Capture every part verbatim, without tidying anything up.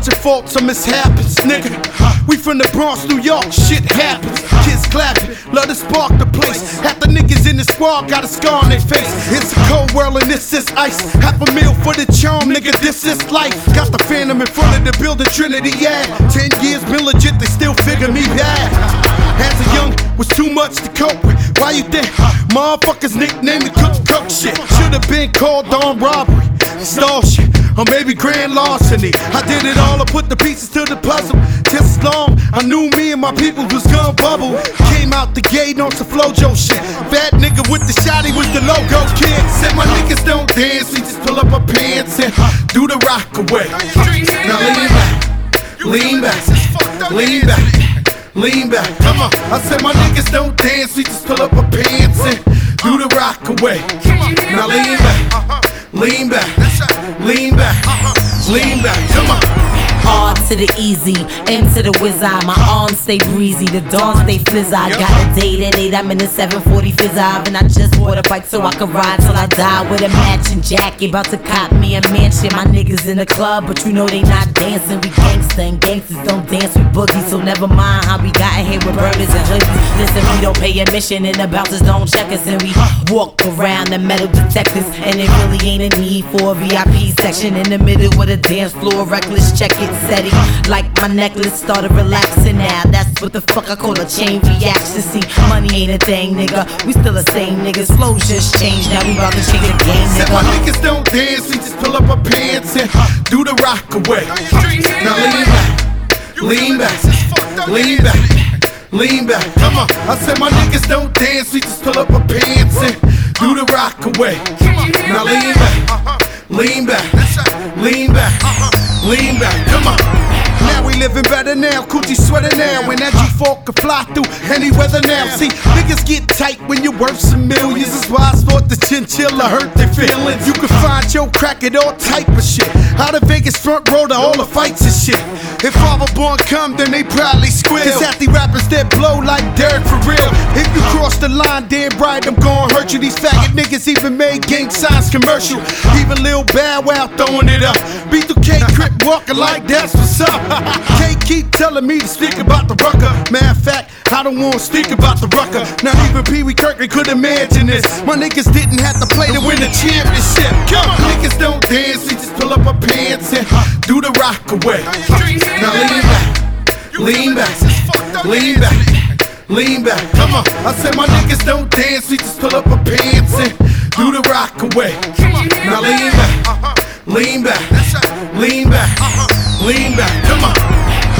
bunch of faults or mishaps, nigga. We from the Bronx, New York, shit happens. Kids clapping, love to spark the place. Half the niggas in the squad got a scar on their face. It's a cold world and this is ice. Half a meal for the charm, nigga, this is life. Got the Phantom in front of the building, Trinity, yeah. Ten years been legit, they still figure me bad. As a young, was too much to cope with. Why you think motherfuckers nicknamed me Cook Cook shit? Should've been called on robbery, stall shit, or maybe grand larceny. I did it all, I put the pieces to the puzzle. Just as long, I knew me and my people was gonna bubble. Came out the gate on some Flojo shit. Fat nigga with the shotty was the logo kid. Said my niggas don't dance, we just pull up our pants and do the rock away. Now lean back, lean back, lean back. Lean back, come on. I said my niggas don't dance, we just pull up our pants and do the rock away. Now lean back, lean back, lean back, lean back, come on. Hard to the easy, into the whiz-eye. My arms stay breezy, the dawn stay flizz-eye. Got a date at eight, I'm in the seven forty fizz-eye. And I just bought a bike so I can ride till I die with a matching jacket. About to cop me a mansion. My niggas in the club, but you know they not dancing. We gangsta and gangsters don't dance with boogies. So never mind how we got in here with burners and hoodies. Listen, we don't pay admission and the bouncers don't check us. And we walk around the metal detectors. And it really ain't a need for a V I P section. In the middle with a dance floor, reckless, check it. Steady, like my necklace started relaxing now. That's what the fuck I call a chain reaction. See, money ain't a thing, nigga. We still the same niggas. Flows just changed, now we about to change the game, nigga. Said my niggas don't dance, we just pull up our pants and do the rock away. Now lean back, lean back, lean back, lean back. Come on. I said my niggas don't dance, we just pull up our pants and do the rock away. Now lean back, lean back, lean back. Lean back, come on. Now we living better now, coochie sweater now. And that G four can fly through any weather now. See, niggas get tight when you're worth some millions. That's why I thought the chinchilla hurt their feelings. You can find your crack at all type of shit. Out of Vegas front row to all the fights and shit. If Father Born come, then they probably squeal. Cause half the rappers that blow like Derek for real. If you cross the line, damn right, I'm gon' hurt you. These faggot niggas even made gang signs commercial. Even Lil Bow Wow throwing it up. B two K Crip walking like that's what's up. Can't keep telling me to speak about the rucker. Matter of fact, I don't wanna speak about the rucker. Not even Pee Wee Kirkland could imagine this. My niggas didn't have to play to win the championship. Come on. Niggas don't dance, we just pull up our pants and do the rock away. Now lean back, lean back, lean back, lean back. Come on. I said my niggas don't dance, we just pull up our pants and do the rock away. Now lean back, lean back, lean back, lean back. Come on.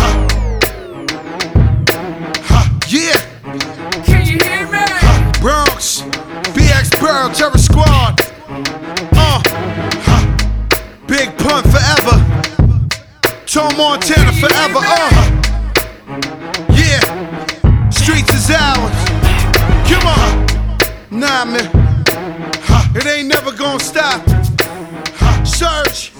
Yeah. Can you hear me? Bronx, B X Pearl, Terror Squad. Uh. Big Pun forever. Tom Montana forever. Uh. Yeah. Streets is ours. Come on. Nah, man. It ain't never gonna stop. Search.